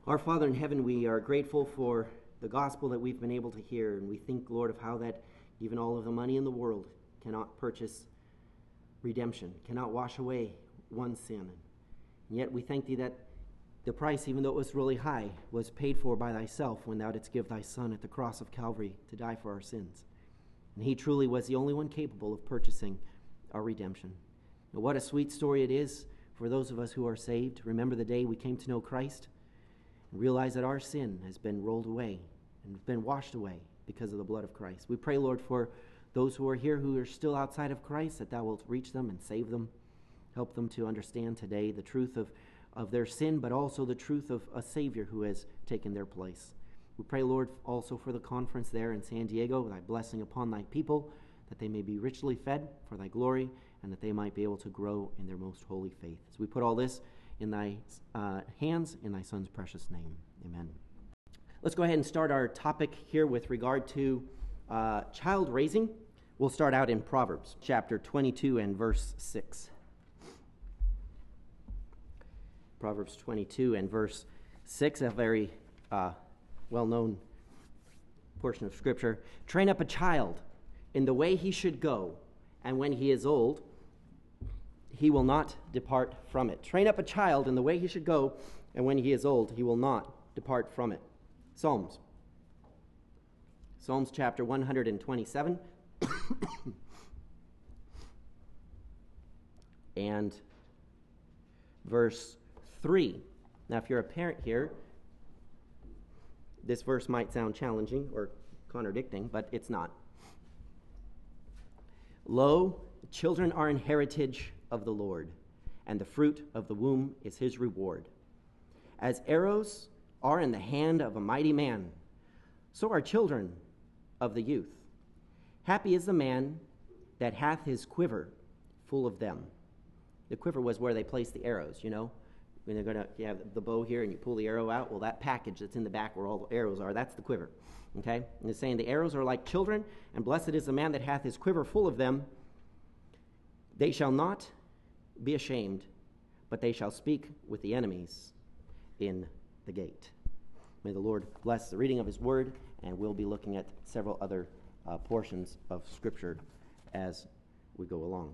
Our Father in heaven, we are grateful for the gospel that we've been able to hear, and we think, Lord, of how that even all of the money in the world cannot purchase redemption, cannot wash away one sin. And yet we thank Thee that the price, even though it was really high, was paid for by Thyself when Thou didst give Thy Son at the cross of Calvary to die for our sins. And He truly was the only one capable of purchasing our redemption. And what a sweet story it is for those of us who are saved. Remember the day we came to know Christ and realize that our sin has been rolled away and been washed away because of the blood of Christ. We pray, Lord, for those who are here who are still outside of Christ, that Thou wilt reach them and save them. Help them to understand today the truth of their sin, but also the truth of a Savior who has taken their place. We pray, Lord, also for the conference there in San Diego, Thy blessing upon Thy people, that they may be richly fed for Thy glory, and that they might be able to grow in their most holy faith. As we put all this in Thy hands, in Thy Son's precious name. Amen. Let's go ahead and start our topic here with regard to child raising. We'll start out in Proverbs chapter 22 and verse 6. Proverbs 22 and verse 6, a very well-known portion of Scripture. Train up a child in the way he should go, and when he is old, he will not depart from it. Train up a child in the way he should go, and when he is old, he will not depart from it. Psalms chapter 127 and verse 3. Now, if you're a parent here, this verse might sound challenging or contradicting, but it's not. Lo, children are an heritage of the Lord, and the fruit of the womb is his reward. As arrows are in the hand of a mighty man, so are children of the youth. Happy is the man that hath his quiver full of them. The quiver was where they placed the arrows, you know. When you have the bow here and you pull the arrow out, well, that package that's in the back where all the arrows are, that's the quiver. Okay? And it's saying the arrows are like children, and blessed is the man that hath his quiver full of them. They shall not be ashamed, but they shall speak with the enemies in the gate. May the Lord bless the reading of his word, and we'll be looking at several other portions of Scripture as we go along.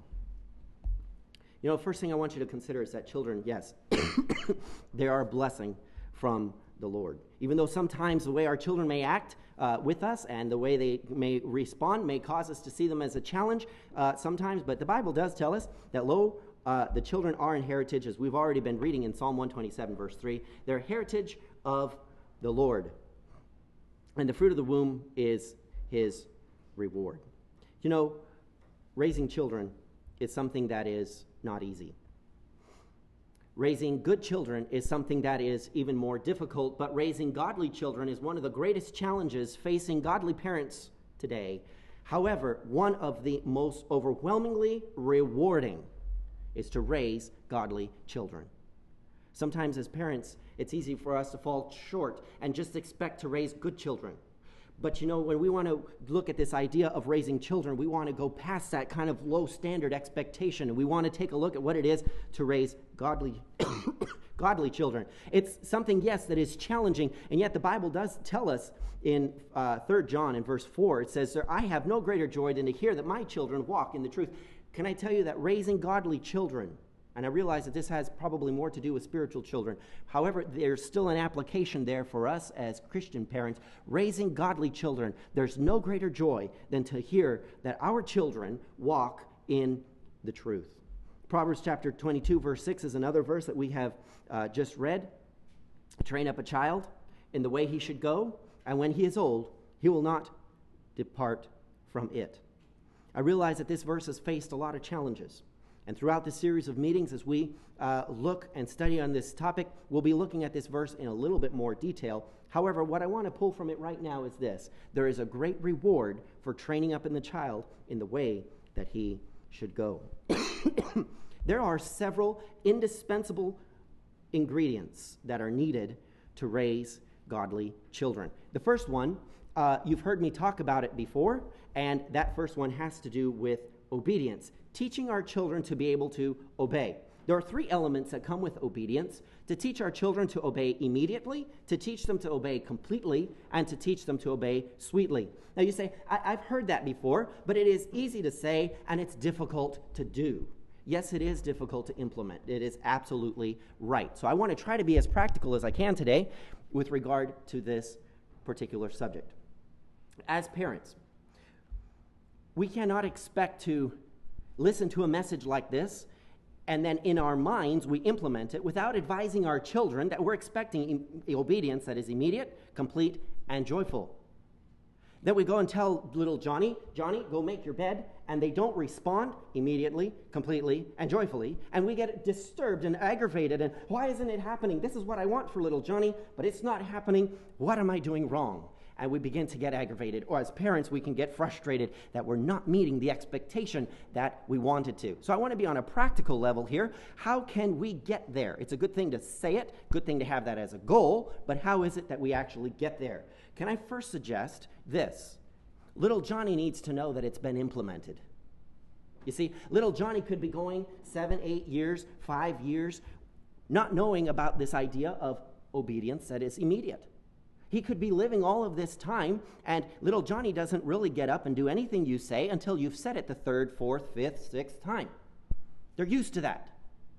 You know, first thing I want you to consider is that children, yes, they are a blessing from the Lord. Even though sometimes the way our children may act with us and the way they may respond may cause us to see them as a challenge sometimes, but the Bible does tell us that, the children are in heritage, as we've already been reading in Psalm 127, verse 3. They're heritage of the Lord, and the fruit of the womb is his reward. You know, raising children is something that is not easy. Raising good children is something that is even more difficult, but raising godly children is one of the greatest challenges facing godly parents today. However, one of the most overwhelmingly rewarding is to raise godly children. Sometimes as parents, it's easy for us to fall short and just expect to raise good children. But you know, when we want to look at this idea of raising children, we want to go past that kind of low standard expectation, and we want to take a look at what it is to raise godly children. It's something, yes, that is challenging, and yet the Bible does tell us in 3 John in verse 4, it says, I have no greater joy than to hear that my children walk in the truth. Can I tell you that raising godly children, and I realize that this has probably more to do with spiritual children. However, there's still an application there for us as Christian parents. Raising godly children, there's no greater joy than to hear that our children walk in the truth. Proverbs chapter 22, verse 6 is another verse that we have just read. Train up a child in the way he should go, and when he is old, he will not depart from it. I realize that this verse has faced a lot of challenges. And throughout this series of meetings, as we look and study on this topic, we'll be looking at this verse in a little bit more detail. However, what I want to pull from it right now is this. There is a great reward for training up in the child in the way that he should go. There are several indispensable ingredients that are needed to raise godly children. The first one, you've heard me talk about it before, and that first one has to do with obedience. Teaching our children to be able to obey. There are three elements that come with obedience: to teach our children to obey immediately, to teach them to obey completely, and to teach them to obey sweetly. Now you say, I've heard that before, but it is easy to say and it's difficult to do. Yes, it is difficult to implement. It is absolutely right. So I want to try to be as practical as I can today with regard to this particular subject. As parents, we cannot expect to listen to a message like this and then in our minds we implement it without advising our children that we're expecting obedience that is immediate, complete, and joyful. Then we go and tell little Johnny, go make your bed, and they don't respond immediately, completely, and joyfully, and we get disturbed and aggravated, and why isn't it happening? This is what I want for little Johnny, but it's not happening. What am I doing wrong? And we begin to get aggravated, or as parents, we can get frustrated that we're not meeting the expectation that we wanted to. So I want to be on a practical level here. How can we get there? It's a good thing to say it, good thing to have that as a goal, but how is it that we actually get there? Can I first suggest this? Little Johnny needs to know that it's been implemented. You see, little Johnny could be going 7, 8 years, 5 years, not knowing about this idea of obedience that is immediate. He could be living all of this time, and little Johnny doesn't really get up and do anything you say until you've said it the 3rd, 4th, 5th, 6th time. They're used to that.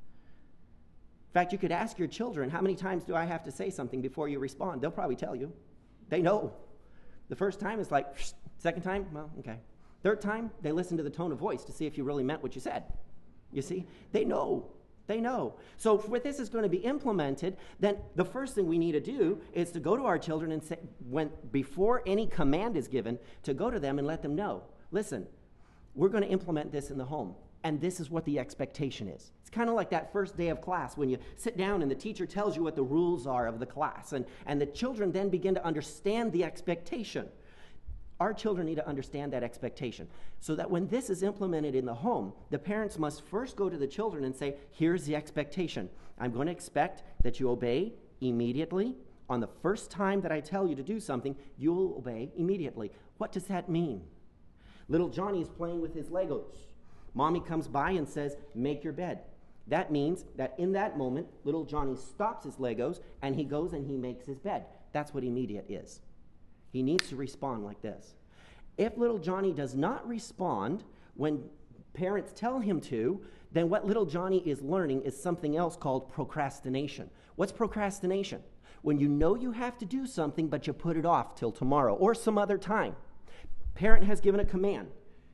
In fact, you could ask your children, how many times do I have to say something before you respond? They'll probably tell you. They know. The first time is like, second time, well, okay. Third time, they listen to the tone of voice to see if you really meant what you said. You see, they know. They know. So if this is going to be implemented, then the first thing we need to do is to go to our children and say, before any command is given, to go to them and let them know, listen, we're going to implement this in the home, and this is what the expectation is. It's kind of like that first day of class when you sit down and the teacher tells you what the rules are of the class, and the children then begin to understand the expectation. Our children need to understand that expectation so that when this is implemented in the home, the parents must first go to the children and say, here's the expectation. I'm going to expect that you obey immediately. On the first time that I tell you to do something, you'll obey immediately. What does that mean? Little Johnny is playing with his Legos. Mommy comes by and says, make your bed. That means that in that moment, little Johnny stops his Legos and he goes and he makes his bed. That's what immediate is. He needs to respond like this. If little Johnny does not respond when parents tell him to, then what little Johnny is learning is something else called procrastination. What's procrastination? When you know you have to do something, but you put it off till tomorrow or some other time. Parent has given a command.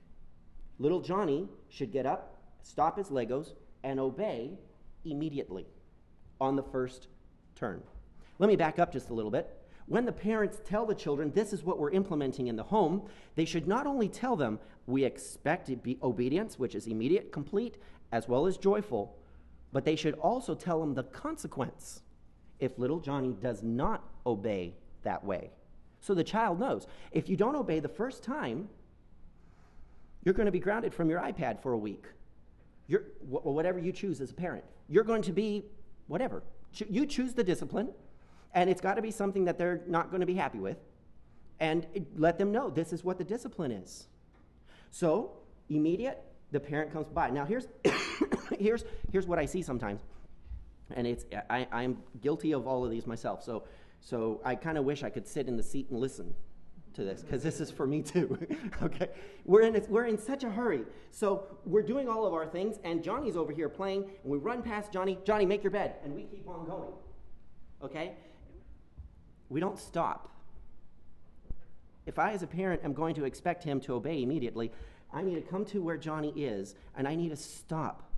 Little Johnny should get up, stop his Legos, and obey immediately on the first turn. Let me back up just a little bit. When the parents tell the children, this is what we're implementing in the home, they should not only tell them, we expect obedience, which is immediate, complete, as well as joyful, but they should also tell them the consequence if little Johnny does not obey that way. So the child knows, if you don't obey the first time, you're going to be grounded from your iPad for a week. Whatever you choose as a parent. You're going to be whatever. You choose the discipline. And it's got to be something that they're not going to be happy with. And let them know this is what the discipline is. So, immediate, the parent comes by. Now, here's what I see sometimes. And I'm guilty of all of these myself. So I kind of wish I could sit in the seat and listen to this, because this is for me too. Okay? We're in such a hurry. So we're doing all of our things, and Johnny's over here playing, and we run past Johnny. Johnny, make your bed. And we keep on going. Okay? We don't stop. If I, as a parent, am going to expect him to obey immediately, I need to come to where Johnny is, and I need to stop.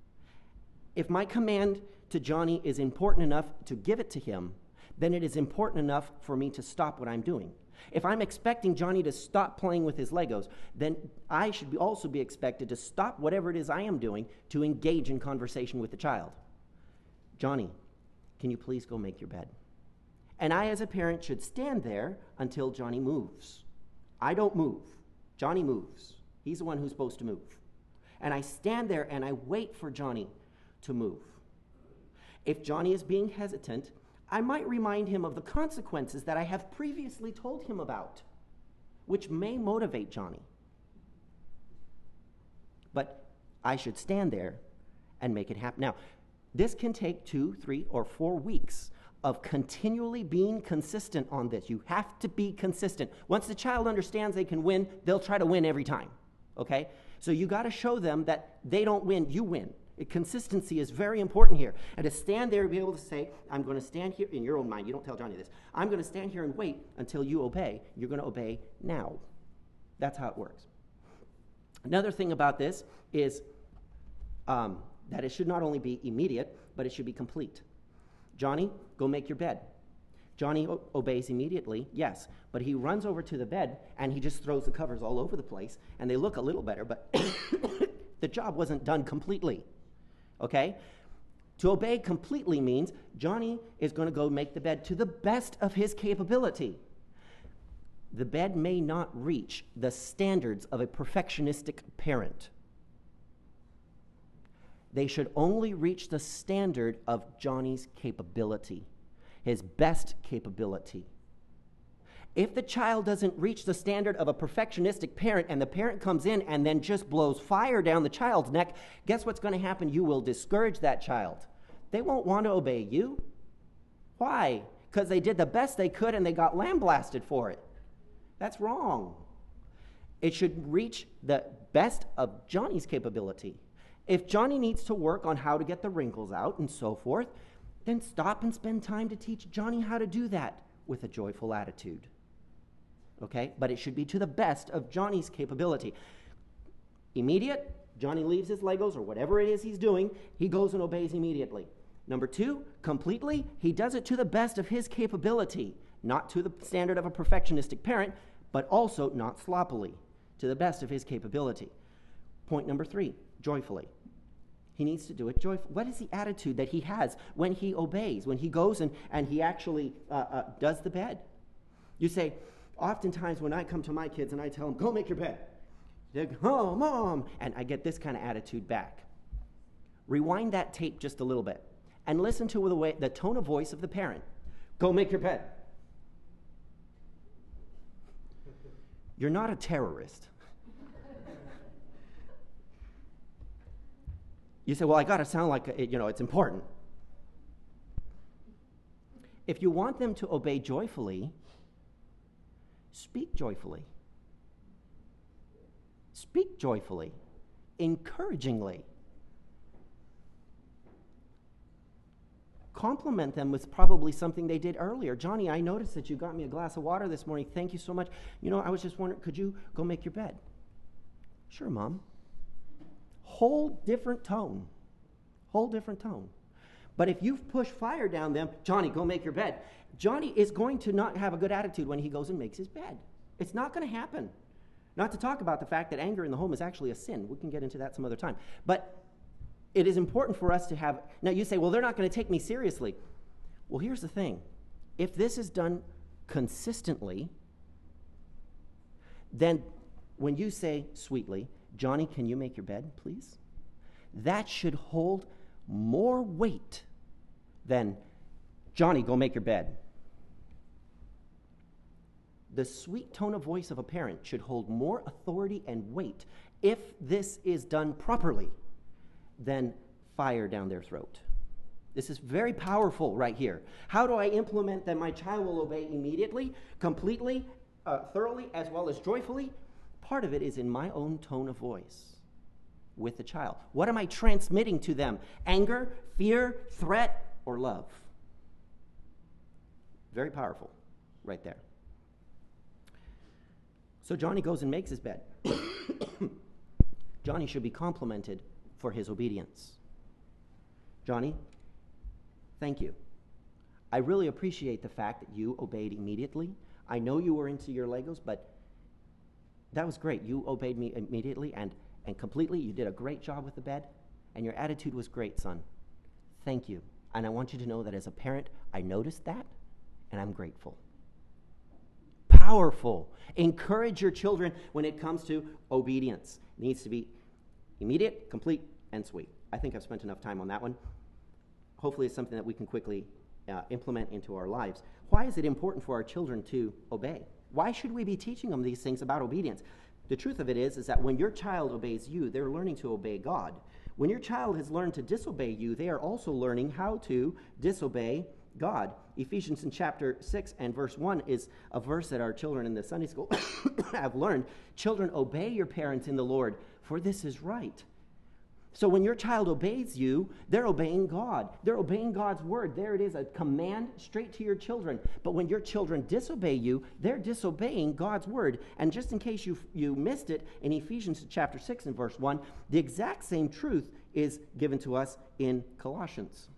If my command to Johnny is important enough to give it to him, then it is important enough for me to stop what I'm doing. If I'm expecting Johnny to stop playing with his Legos, then I should also be expected to stop whatever it is I am doing to engage in conversation with the child. Johnny, can you please go make your bed? And I, as a parent, should stand there until Johnny moves. I don't move. Johnny moves. He's the one who's supposed to move. And I stand there and I wait for Johnny to move. If Johnny is being hesitant, I might remind him of the consequences that I have previously told him about, which may motivate Johnny. But I should stand there and make it happen. Now, this can take 2, 3, or 4 weeks of continually being consistent on this. You have to be consistent. Once the child understands they can win, they'll try to win every time, okay? So you got to show them that they don't win, you win. Consistency is very important here. And to stand there and be able to say, I'm going to stand here, in your own mind, you don't tell Johnny this, I'm going to stand here and wait until you obey. You're going to obey now. That's how it works. Another thing about this is that it should not only be immediate, but it should be complete. Johnny, go make your bed. Johnny obeys immediately, yes, but he runs over to the bed and he just throws the covers all over the place, and they look a little better, but the job wasn't done completely, okay? To obey completely means Johnny is going to go make the bed to the best of his capability. The bed may not reach the standards of a perfectionistic parent. They should only reach the standard of Johnny's capability, his best capability. If the child doesn't reach the standard of a perfectionistic parent and the parent comes in and then just blows fire down the child's neck, guess what's going to happen? You will discourage that child. They won't want to obey you. Why? Because they did the best they could and they got lambasted for it. That's wrong. It should reach the best of Johnny's capability. If Johnny needs to work on how to get the wrinkles out and so forth, then stop and spend time to teach Johnny how to do that with a joyful attitude. Okay? But it should be to the best of Johnny's capability. Immediate, Johnny leaves his Legos or whatever it is he's doing, he goes and obeys immediately. Number 2, completely, he does it to the best of his capability, not to the standard of a perfectionistic parent, but also not sloppily, to the best of his capability. Point number 3, joyfully. He needs to do it joyfully. What is the attitude that he has when he obeys, when he goes and he actually does the bed? You say, oftentimes when I come to my kids and I tell them, go make your bed, they go, oh, Mom, and I get this kind of attitude back. Rewind that tape just a little bit and listen to the tone of voice of the parent. Go make your bed. You're not a terrorist. You say, well, I got to sound like, it's important. If you want them to obey joyfully, speak joyfully. Speak joyfully, encouragingly. Compliment them with probably something they did earlier. Johnny, I noticed that you got me a glass of water this morning. Thank you so much. I was just wondering, could you go make your bed? Sure, Mom. Whole different tone. Whole different tone. But if you've pushed fire down them, Johnny, go make your bed. Johnny is going to not have a good attitude when he goes and makes his bed. It's not going to happen. Not to talk about the fact that anger in the home is actually a sin. We can get into that some other time. But it is important for us to have... Now you say, well, they're not going to take me seriously. Well, here's the thing. If this is done consistently, then when you say sweetly, Johnny, can you make your bed, please? That should hold more weight than, Johnny, go make your bed. The sweet tone of voice of a parent should hold more authority and weight if this is done properly than fire down their throat. This is very powerful right here. How do I implement that my child will obey immediately, completely, thoroughly, as well as joyfully? Part of it is in my own tone of voice with the child. What am I transmitting to them? Anger, fear, threat, or love? Very powerful right there. So Johnny goes and makes his bed. Johnny should be complimented for his obedience. Johnny, thank you. I really appreciate the fact that you obeyed immediately. I know you were into your Legos, but that was great. You obeyed me immediately and completely. You did a great job with the bed, and your attitude was great, son. Thank you. And I want you to know that as a parent, I noticed that, and I'm grateful. Powerful. Encourage your children when it comes to obedience. It needs to be immediate, complete, and sweet. I think I've spent enough time on that one. Hopefully it's something that we can quickly implement into our lives. Why is it important for our children to obey? Why should we be teaching them these things about obedience? The truth of it is that when your child obeys you, they're learning to obey God. When your child has learned to disobey you, they are also learning how to disobey God. Ephesians in chapter 6 and verse 1 is a verse that our children in the Sunday school have learned. Children, obey your parents in the Lord, for this is right. So when your child obeys you, they're obeying God. They're obeying God's word. There it is, a command straight to your children. But when your children disobey you, they're disobeying God's word. And just in case you missed it, in Ephesians chapter 6 and verse 1, the exact same truth is given to us in Colossians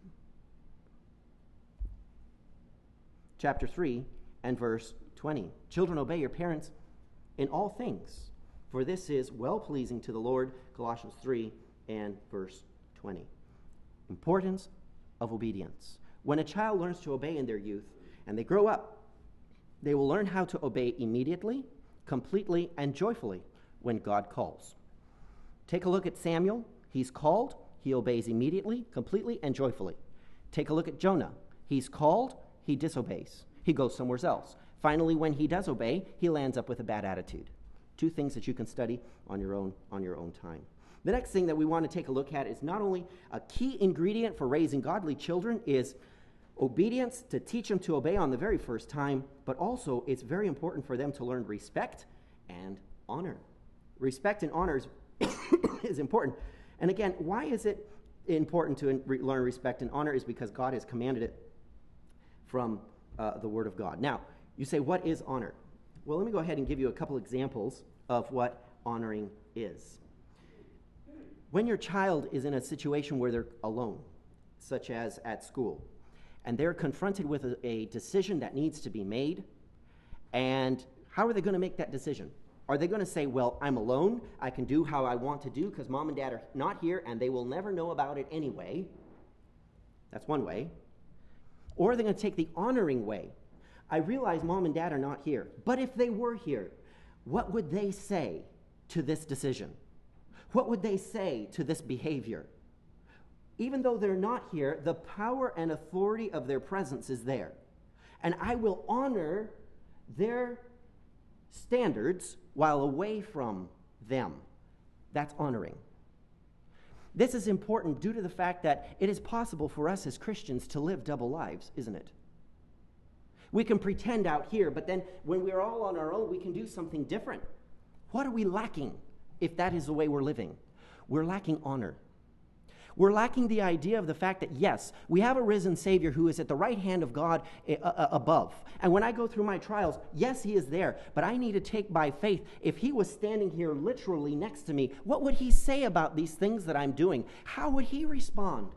chapter 3 and verse 20. Children, obey your parents in all things, for this is well-pleasing to the Lord. Colossians 3 and verse 20. Importance of obedience. When a child learns to obey in their youth and they grow up, they will learn how to obey immediately, completely, and joyfully when God calls. Take a look at Samuel. He's called. He obeys immediately, completely, and joyfully. Take a look at Jonah. He's called. He disobeys. He goes somewhere else. Finally, when he does obey, he lands up with a bad attitude. Two things that you can study on your own time. The next thing that we want to take a look at is not only a key ingredient for raising godly children is obedience, to teach them to obey on the very first time, but also it's very important for them to learn respect and honor. Respect and honor is important. And again, why is it important to learn respect and honor? Is because God has commanded it from the Word of God. Now, you say, what is honor? Well, let me go ahead and give you a couple examples of what honoring is. When your child is in a situation where they're alone, such as at school, and they're confronted with a decision that needs to be made, and how are they going to make that decision? Are they going to say, well, I'm alone, I can do how I want to do because mom and dad are not here and they will never know about it anyway? That's one way. Or are they going to take the honoring way? I realize mom and dad are not here, but if they were here, what would they say to this decision? What would they say to this behavior? Even though they're not here, the power and authority of their presence is there. And I will honor their standards while away from them. That's honoring. This is important due to the fact that it is possible for us as Christians to live double lives, isn't it? We can pretend out here, but then when we're all on our own, we can do something different. What are we lacking if that is the way we're living? We're lacking honor. We're lacking the idea of the fact that, yes, we have a risen Savior who is at the right hand of God above. And when I go through my trials, yes, he is there, but I need to take by faith. If he was standing here literally next to me, what would he say about these things that I'm doing? How would he respond?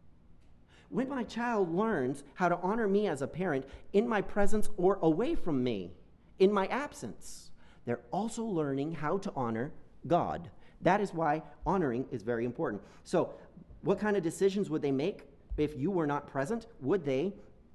When my child learns how to honor me as a parent in my presence or away from me, in my absence, they're also learning how to honor God. That is why honoring is very important. So, what kind of decisions would they make if you were not present? Would they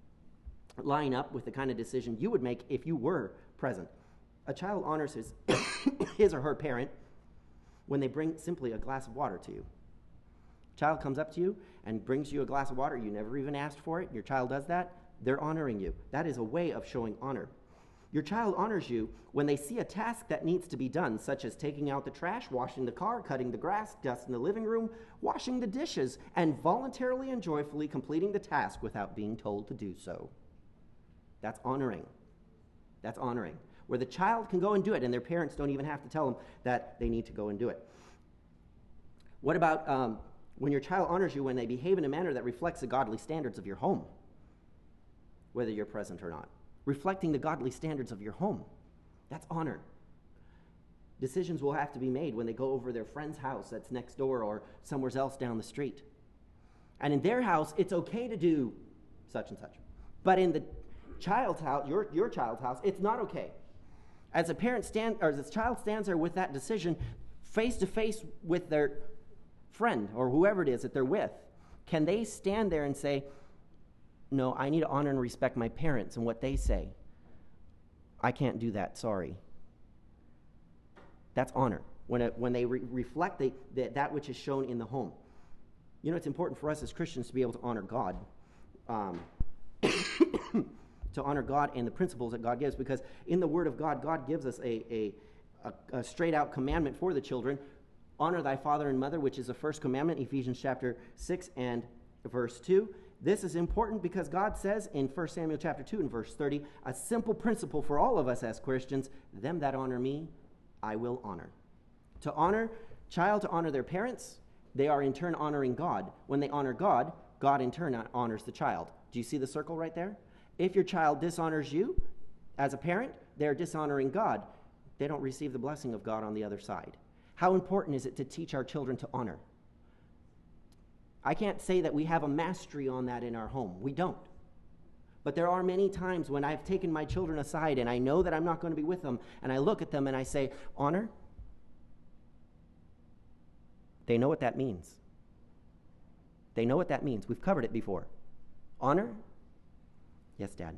line up with the kind of decision you would make if you were present? A child honors his or her parent when they bring simply a glass of water to you. Child comes up to you and brings you a glass of water. You never even asked for it. Your child does that. They're honoring you. That is a way of showing honor. Your child honors you when they see a task that needs to be done, such as taking out the trash, washing the car, cutting the grass, dusting the living room, washing the dishes, and voluntarily and joyfully completing the task without being told to do so. That's honoring. That's honoring. Where the child can go and do it, and their parents don't even have to tell them that they need to go and do it. What about when your child honors you when they behave in a manner that reflects the godly standards of your home, whether you're present or not? Reflecting the godly standards of your home. That's honor. Decisions will have to be made when they go over their friend's house that's next door or somewhere else down the street. And in their house, it's okay to do such and such. But in the child's house, your child's house, it's not okay. As a parent as a child stands there with that decision, face to face with their friend or whoever it is that they're with, can they stand there and say, no, I need to honor and respect my parents and what they say. I can't do that, sorry. That's honor. When they reflect that which is shown in the home. You know, it's important for us as Christians to be able to honor God. To honor God and the principles that God gives. Because in the Word of God, God gives us a straight-out commandment for the children. Honor thy father and mother, which is the first commandment, Ephesians chapter 6 and verse 2. This is important because God says in 1 Samuel chapter 2 and verse 30, a simple principle for all of us as Christians, them that honor me, I will honor. To honor, child to honor their parents, they are in turn honoring God. When they honor God, God in turn honors the child. Do you see the circle right there? If your child dishonors you as a parent, they're dishonoring God. They don't receive the blessing of God on the other side. How important is it to teach our children to honor? I can't say that we have a mastery on that in our home. We don't. But there are many times when I've taken my children aside and I know that I'm not going to be with them, and I look at them and I say, honor? They know what that means. They know what that means. We've covered it before. Honor? Yes, Dad.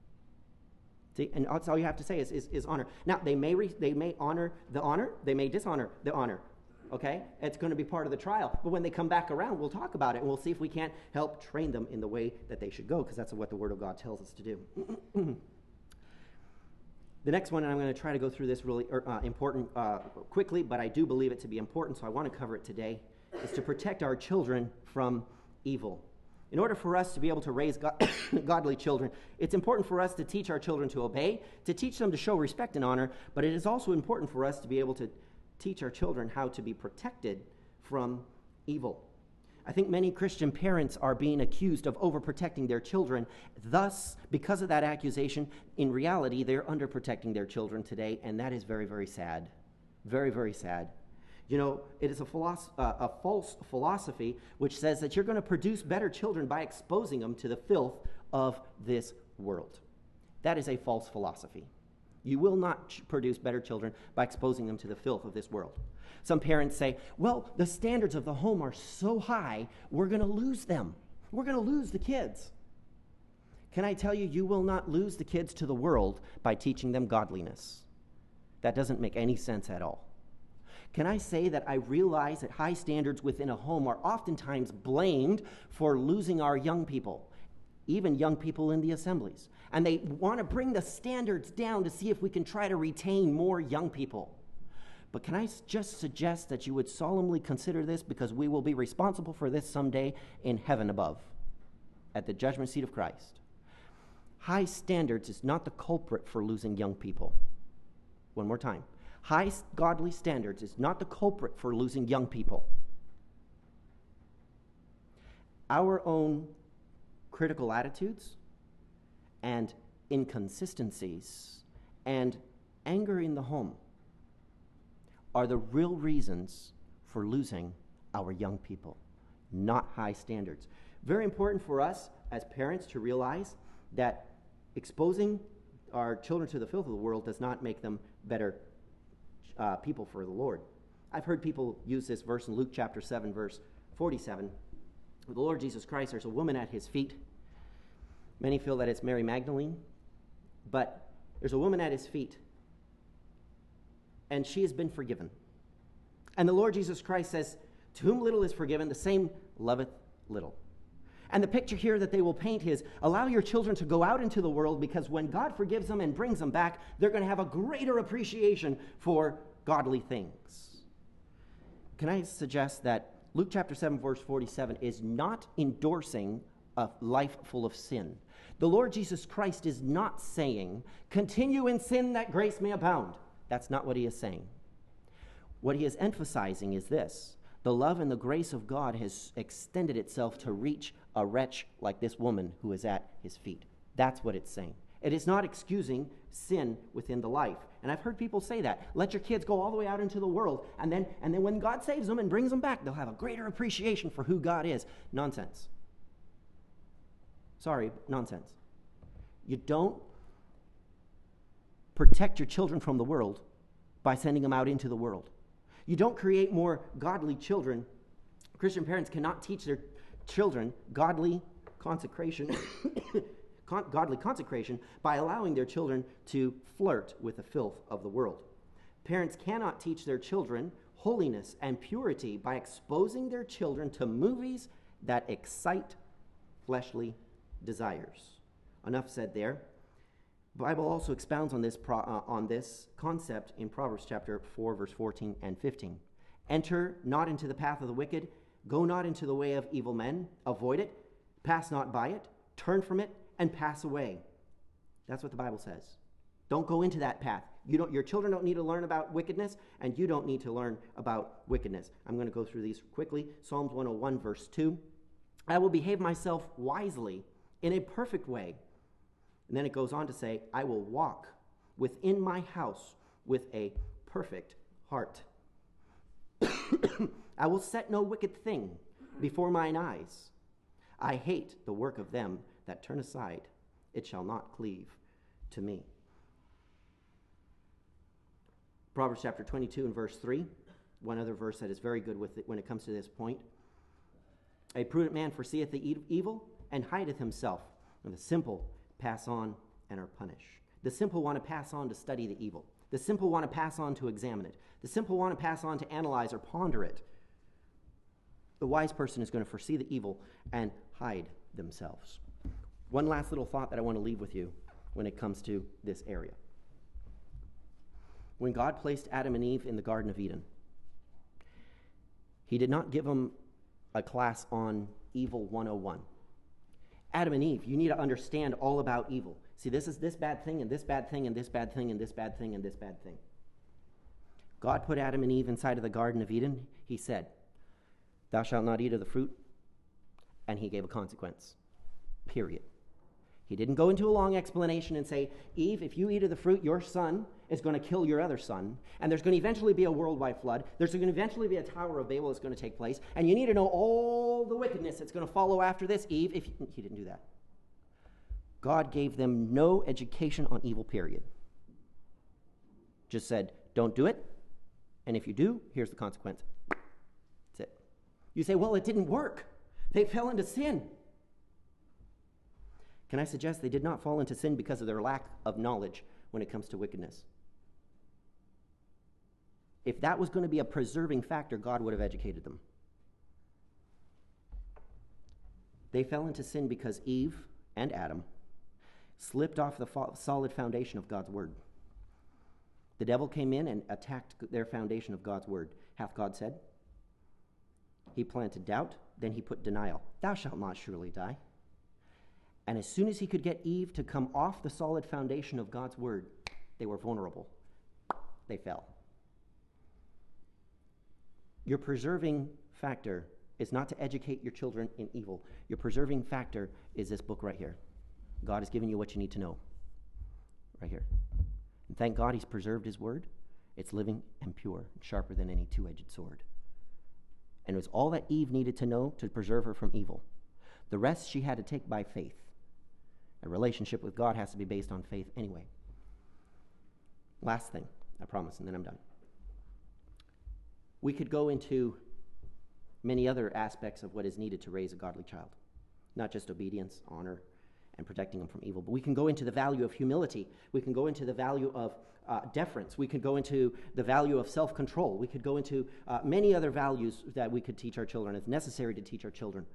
See, and that's all you have to say is honor. Now, they may honor the honor. They may dishonor the honor. Okay? It's going to be part of the trial. But when they come back around, we'll talk about it, and we'll see if we can't help train them in the way that they should go, because that's what the Word of God tells us to do. The next one, and I'm going to try to go through this really important quickly, but I do believe it to be important, so I want to cover it today, is to protect our children from evil. In order for us to be able to raise godly children, it's important for us to teach our children to obey, to teach them to show respect and honor, but it is also important for us to be able to teach our children how to be protected from evil. I think many Christian parents are being accused of overprotecting their children. Thus, because of that accusation, in reality, they're underprotecting their children today, and that is very, very sad. Very, very sad. You know, it is a false philosophy which says that you're going to produce better children by exposing them to the filth of this world. That is a false philosophy. You will not produce better children by exposing them to the filth of this world. Some parents say, well, the standards of the home are so high, we're going to lose them. We're going to lose the kids. Can I tell you, you will not lose the kids to the world by teaching them godliness. That doesn't make any sense at all. Can I say that I realize that high standards within a home are oftentimes blamed for losing our young people, even young people in the assemblies. And they want to bring the standards down to see if we can try to retain more young people. But can I just suggest that you would solemnly consider this, because we will be responsible for this someday in heaven above, at the judgment seat of Christ. High standards is not the culprit for losing young people. One more time. High godly standards is not the culprit for losing young people. Our own critical attitudes and inconsistencies and anger in the home are the real reasons for losing our young people, not high standards. Very important for us as parents to realize that exposing our children to the filth of the world does not make them better people for the Lord. I've heard people use this verse in Luke chapter 7, verse 47. With the Lord Jesus Christ, there's a woman at his feet. Many feel that it's Mary Magdalene, but there's a woman at his feet, and she has been forgiven. And the Lord Jesus Christ says, to whom little is forgiven, the same loveth little. And the picture here that they will paint is, allow your children to go out into the world, because when God forgives them and brings them back, they're going to have a greater appreciation for godly things. Can I suggest that Luke chapter 7, verse 47 is not endorsing a life full of sin. The Lord Jesus Christ is not saying, continue in sin that grace may abound. That's not what he is saying. What he is emphasizing is this: the love and the grace of God has extended itself to reach a wretch like this woman who is at his feet. That's what it's saying. It is not excusing sin within the life. And I've heard people say that. Let your kids go all the way out into the world, and then when God saves them and brings them back, they'll have a greater appreciation for who God is. Nonsense. Sorry, nonsense. You don't protect your children from the world by sending them out into the world. You don't create more godly children. Christian parents cannot teach their children godly consecration godly consecration by allowing their children to flirt with the filth of the world. Parents cannot teach their children holiness and purity by exposing their children to movies that excite fleshly desires. Enough said there. The Bible also expounds on this concept in Proverbs chapter 4, verse 14 and 15. Enter not into the path of the wicked. Go not into the way of evil men. Avoid it. Pass not by it. Turn from it and pass away. That's what the Bible says. Don't go into that path. Your children don't need to learn about wickedness, and you don't need to learn about wickedness. I'm going to go through these quickly. Psalms 101, verse 2. I will behave myself wisely in a perfect way. And then it goes on to say, I will walk within my house with a perfect heart. I will set no wicked thing before mine eyes. I hate the work of them that turn aside. It shall not cleave to me. Proverbs chapter 22 and verse 3. One other verse that is very good with it when it comes to this point. A prudent man foreseeth the evil and hideth himself. And the simple pass on and are punished. The simple want to pass on to study the evil. The simple want to pass on to examine it. The simple want to pass on to analyze or ponder it. The wise person is going to foresee the evil and hide themselves. One last little thought that I want to leave with you when it comes to this area. When God placed Adam and Eve in the Garden of Eden, he did not give them a class on Evil 101. Adam and Eve, you need to understand all about evil. See, this is this bad thing, and this bad thing, and this bad thing, and this bad thing, and this bad thing. God put Adam and Eve inside of the Garden of Eden. He said, thou shalt not eat of the fruit, and he gave a consequence. Period. He didn't go into a long explanation and say, Eve, if you eat of the fruit, your son is going to kill your other son, and there's going to eventually be a worldwide flood. There's going to eventually be a Tower of Babel that's going to take place, and you need to know all the wickedness that's going to follow after this, Eve. He didn't do that. God gave them no education on evil, period. Just said, don't do it, and if you do, here's the consequence. That's it. You say, well, it didn't work. They fell into sin. Can I suggest they did not fall into sin because of their lack of knowledge when it comes to wickedness? If that was going to be a preserving factor, God would have educated them. They fell into sin because Eve and Adam slipped off the solid foundation of God's word. The devil came in and attacked their foundation of God's word. Hath God said? He planted doubt, then he put denial. Thou shalt not surely die. And as soon as he could get Eve to come off the solid foundation of God's word, they were vulnerable. They fell. Your preserving factor is not to educate your children in evil. Your preserving factor is this book right here. God has given you what you need to know. Right here. And thank God he's preserved his word. It's living and pure, and sharper than any two-edged sword. And it was all that Eve needed to know to preserve her from evil. The rest she had to take by faith. A relationship with God has to be based on faith anyway. Last thing, I promise, and then I'm done. We could go into many other aspects of what is needed to raise a godly child. Not just obedience, honor, and protecting them from evil, but we can go into the value of humility. We can go into the value of deference. We could go into the value of self-control. We could go into many other values that we could teach our children. It's necessary to teach our children.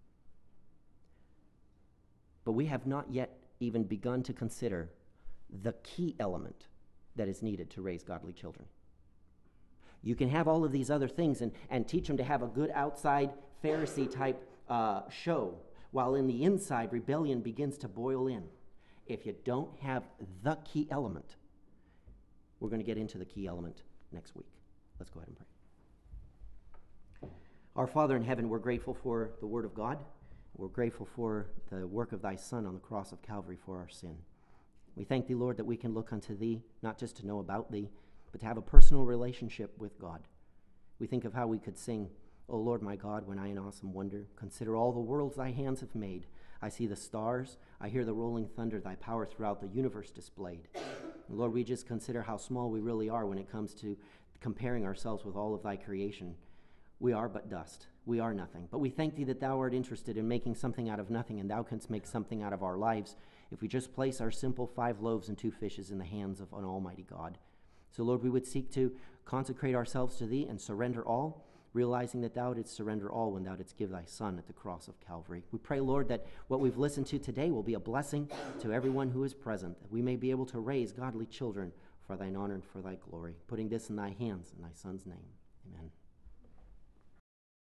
But we have not yet even begun to consider the key element that is needed to raise godly children. You can have all of these other things and teach them to have a good outside Pharisee-type show, while in the inside, rebellion begins to boil in. If you don't have the key element, we're going to get into the key element next week. Let's go ahead and pray. Our Father in heaven, we're grateful for the Word of God. We're grateful for the work of thy Son on the cross of Calvary for our sin. We thank thee, Lord, that we can look unto thee, not just to know about thee, but to have a personal relationship with God. We think of how we could sing, O Lord my God, when I in awesome wonder consider all the worlds thy hands have made. I see the stars, I hear the rolling thunder, thy power throughout the universe displayed. And Lord, we just consider how small we really are when it comes to comparing ourselves with all of thy creation. We are but dust. We are nothing. But we thank thee that thou art interested in making something out of nothing, and thou canst make something out of our lives if we just place our simple 5 loaves and 2 fishes in the hands of an almighty God. So, Lord, we would seek to consecrate ourselves to thee and surrender all, realizing that thou didst surrender all when thou didst give thy Son at the cross of Calvary. We pray, Lord, that what we've listened to today will be a blessing to everyone who is present, that we may be able to raise godly children for thine honor and for thy glory. Putting this in thy hands, in thy Son's name. Amen.